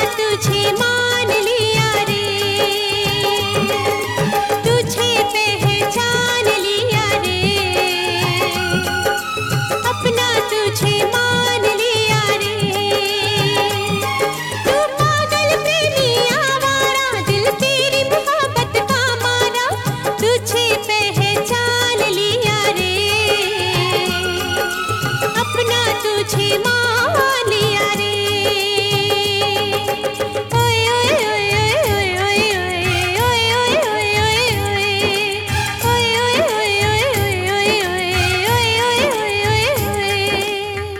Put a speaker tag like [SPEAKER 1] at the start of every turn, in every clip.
[SPEAKER 1] तुझे मान लिया रे, तुझे पहचान लिया रे, अपना तुझे मान लिया रे। तू पागल प्रेमी आवारा, दिल तेरी मोहब्बत का मारा, तुझे पहचान लिया रे, अपना तुझे मान लिया रे। ओए ओए ओए ओए ओए ओए ओए ओए ओए ओए ओए ओए।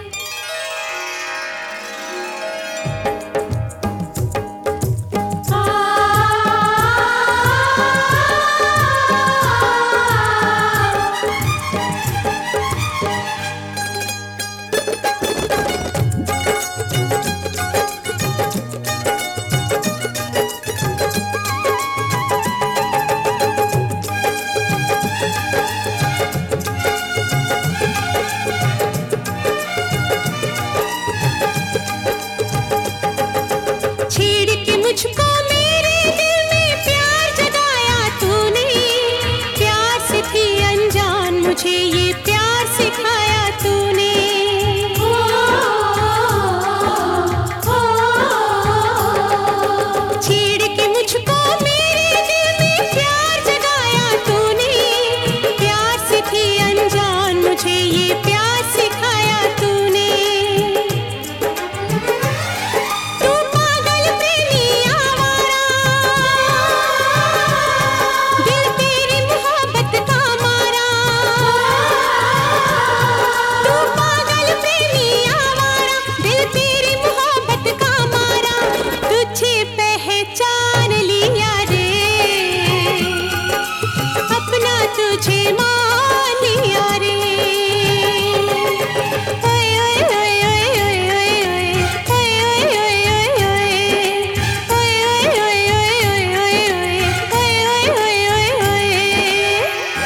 [SPEAKER 1] छेड़ के मुझको मेरे दिल में प्यार जगाया तूने, प्यार से थी अनजान मुझे ये प्यार सिखाया तूने। छेड़ के मुझको मेरे दिल में प्यार जगाया तूने, प्यार से थी अनजान मुझे ये प्यार सिखाया तूने। तू पागल प्रेमी आवारा, दिल तेरी मोहब्बत का मारा। तू पागल प्रेमी आवारा, दिल तेरी मोहब्बत का मारा, तुझे पहचान लिया रे, अपना तुझे मान लिया रे। ओए ओए ओए ओए ओए ओए ओए ओए ओए ओए ओए ओए ओए।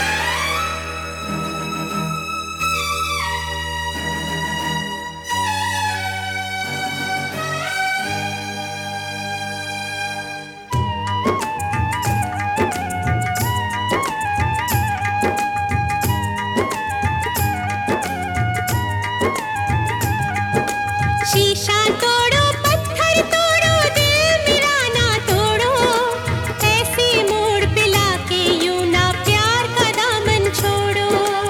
[SPEAKER 1] शीशा तोड़ो पत्थर तोड़ो, दिल मेरा ना तोड़ो, ऐसे मोड़ पे लाके यूं ना प्यार का दामन छोड़ो।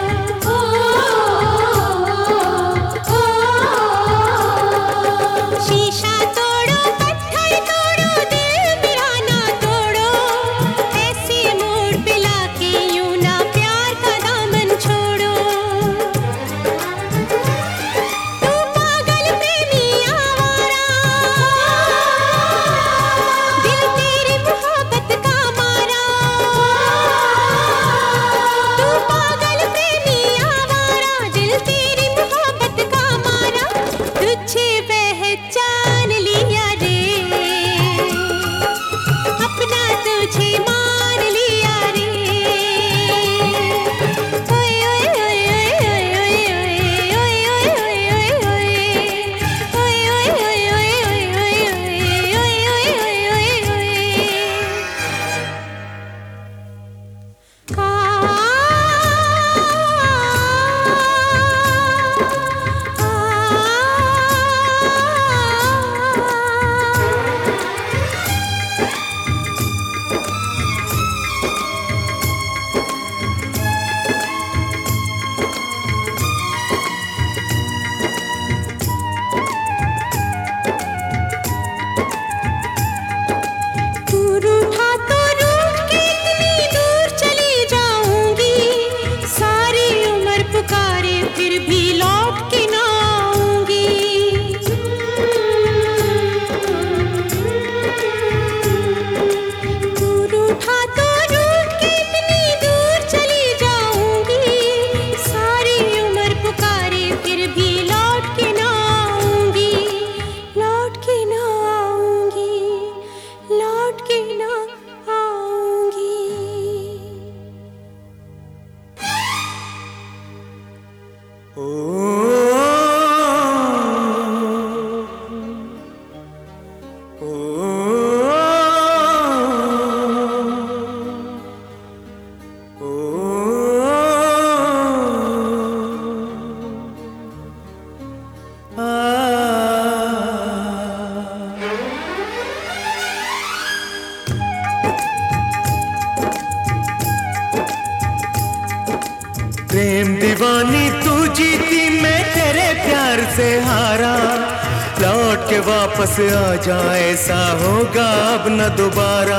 [SPEAKER 1] शीशा तोड़ो पत्थर तोड़ो, दिल मेरा ना तोड़ो, ऐसे मोड़ पे लाके यूं ना प्यार का दामन छोड़ो। तू पागल प्रेमी आवारा,
[SPEAKER 2] दीवानी तू जीती मैं तेरे प्यार से हारा, लौट के वापस आ जा ऐसा होगा अब न दोबारा।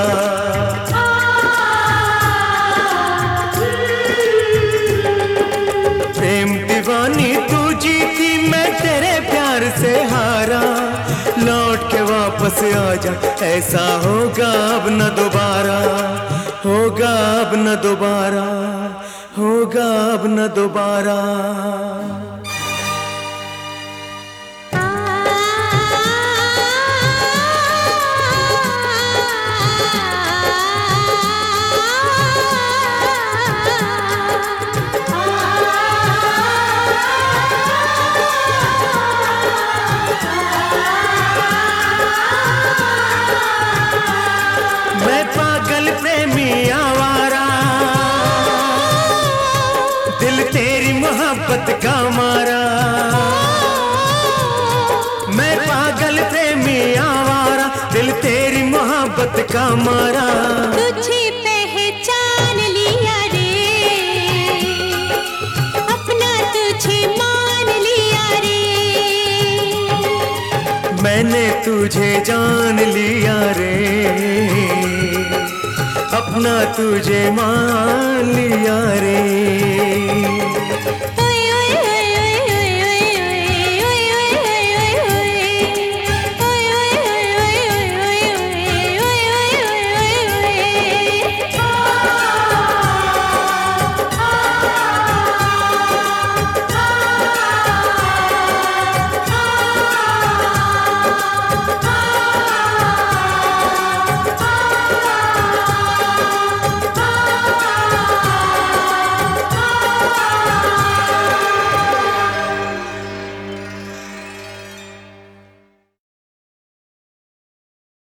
[SPEAKER 2] प्रेम दीवानी तू जीती मैं तेरे प्यार से हारा, लौट के वापस आ जा ऐसा होगा अब न दोबारा, होगा अब न दोबारा, होगा अब न दोबारा। मैं पागल प्रेमी आवारा, दिल तेरी मोहब्बत का मारा। मैं पागल प्रेमी आवारा, दिल तेरी मोहब्बत का मारा।
[SPEAKER 1] तुझे पहचान लिया रे, अपना तुझे मान लिया रे।
[SPEAKER 2] मैंने तुझे जान लिया रे, अपना तुझे मान लिया रे।